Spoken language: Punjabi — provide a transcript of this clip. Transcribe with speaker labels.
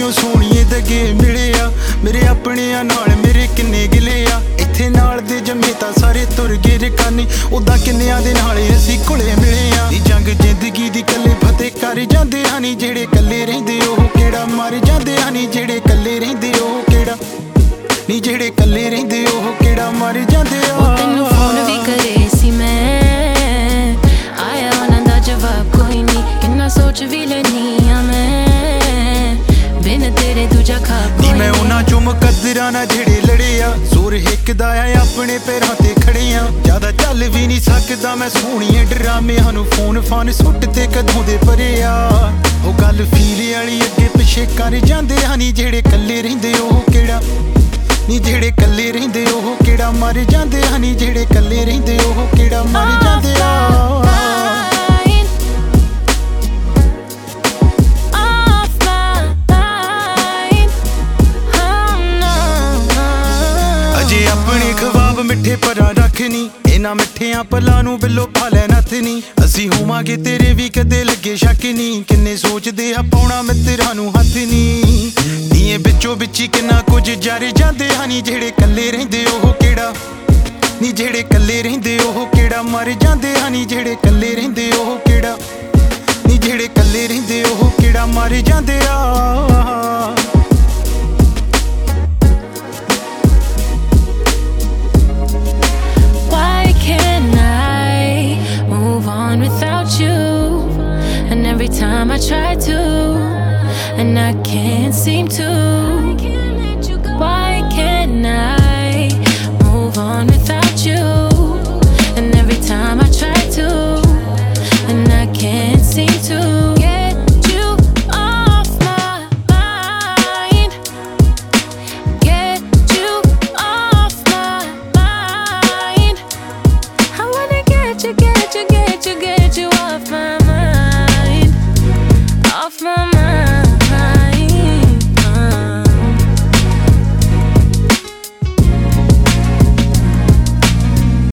Speaker 1: ਤੈਨੂੰ ਸੋਹਣੀਏ ਦਗੇ ਮਿਲਿਆ ਮੇਰੇ ਆਪਣਿਆਂ ਨਾਲ ਮੇਰੇ ਕਿੰਨੇ ਗਿਲੇ ਆ ਇੱਥੇ ਨਾਲ ਦੇ ਜੰਮੇ ਤਾਂ ਸਾਰੇ ਤੁਰ ਗਏ ਰਕਾਨੀ ਉਦਾਂ ਕਿੰਨਿਆਂ ਦੇ ਨਾਲ ਅਸੀਂ ਘੁਲੇ ਮਿਲੇ ਆ ਦੀ ਜੰਗ ਜ਼ਿੰਦਗੀ ਦੀ ਕੱਲੇ ਫਤਿਹ ਕਰ ਜਾਂਦੇ ਆ ਨੀ ਜਿਹੜੇ ਕੱਲੇ ਰਹਿੰਦੇ ਉਹ ਕਿਹੜਾ ਮਰ ਜਾਂਦੇ ਆ ਨੀ ਜਿਹੜੇ ਕੱਲੇ ਰਹਿੰਦੇ ਉਹ ਕਿਹੜਾ ਨੀ ਜਿਹੜੇ ਕੱਲੇ ਰਹਿੰਦੇ ਉਹ ਕਿਹੜਾ ਮਰ ਜਾਂਦੇ ਆ
Speaker 2: ਤੈਨੂੰ ਫੋਨ ਵੀ ਕਰੇ ਸੀ ਮੈਂ ਆਇਆ ਉਹਨਾਂ ਦਾ ਜਵਾਬ ਕੋਈ ਨਹੀਂ ਕਿੰਨਾ ਸੋਚ ਵੀ ਲੈਨੀ ਆ ਮੈਂ ਬਿਨ ਤੇਰੇ ਦੂਜਾ ਖਾਬ
Speaker 1: ਨੀ ਮੈਂ ਉਹਨਾਂ ਚੋਂ ਮੁਕੱਦਰਾਂ ਨਾਲ ਜਿਹੜੇ ਲੜੇ ਆ ਜ਼ੋਰ ਹਿੱਕਦਾ ਆ ਆਪਣੇ ਪੈਰਾਂ ਤੇ ਖੜੇ ਆ ਜ਼ਿਆਦਾ ਚੱਲ ਵੀ ਨਹੀਂ ਸਕਦਾ ਮੈਂ ਸੋਹਣੀਏ ਡਰਾਮਿਆਂ ਨੂੰ ਫੋਨ ਫਾਨ ਸੁੱਟ ਤੇ ਕਦੋਂ ਦੇ ਪਰੇ ਆ ਉਹ ਗੱਲ ਫੀਲ ਵਾਲੀ ਅੱਗੇ ਪਿੱਛੇ ਕਰ ਜਾਂਦੇ ਆ ਨੀ ਜਿਹੜੇ ਕੱਲੇ ਰਹਿੰਦੇ ਉਹ ਕਿਹੜਾ ਨੀ ਜਿਹੜੇ ਕੱਲੇ ਰਹਿੰਦੇ ਉਹ ਕਿਹੜਾ ਮਰ ਜਾਂਦੇ ਆ ਨੀ ਜਿਹੜੇ ਕੱਲੇ ਰਹਿੰਦੇ ਉਹ ਕਿਹੜਾ ਮਰ ਜਾਂਦੇ ਆ ਅਜੇ ਆਪਣੇ ਖਵਾਬ ਮਿੱਠੇ ਪਰਾਂ ਰੱਖਨੀ ਇਹਨਾਂ ਮਿੱਠਿਆਂ ਪਲਾਂ ਨੂੰ ਬਿੱਲੋ ਪਾ ਲੈ ਨੱਥ ਨੀ ਅਸੀਂ ਹੋਵਾਂਗੇ ਤੇਰੇ ਵੀ ਕਦੇ ਲੱਗੇ ਸ਼ੱਕ ਨੀ ਕਿੰਨੇ ਸੋਚਦੇ ਆ ਪਾਉਣਾ ਮਿੱਤਰਾਂ ਨੂੰ ਹੱਥ ਨੀ ਨੀਏ ਵਿੱਚੋਂ ਵਿੱਚ ਕਿੰਨਾ ਕੁਝ ਜਰ ਜਾਂਦੇ ਆ ਨੀ ਜਿਹੜੇ ਕੱਲੇ ਰਹਿੰਦੇ ਉਹ ਕਿਹੜਾ ਨੀ ਜਿਹੜੇ ਕੱਲੇ ਰਹਿੰਦੇ ਉਹ ਕਿਹੜਾ ਮਰ ਜਾਂਦੇ ਆ ਨੀ ਜਿਹੜੇ ਕੱਲੇ ਰਹਿੰਦੇ ਉਹ ਕਿਹੜਾ ਨੀ ਜਿਹੜੇ ਕੱਲੇ ਰਹਿੰਦੇ ਉਹ ਕਿਹੜਾ ਮਰ ਜਾਂਦੇ ਆ
Speaker 2: without you and every time I try to and I can't seem to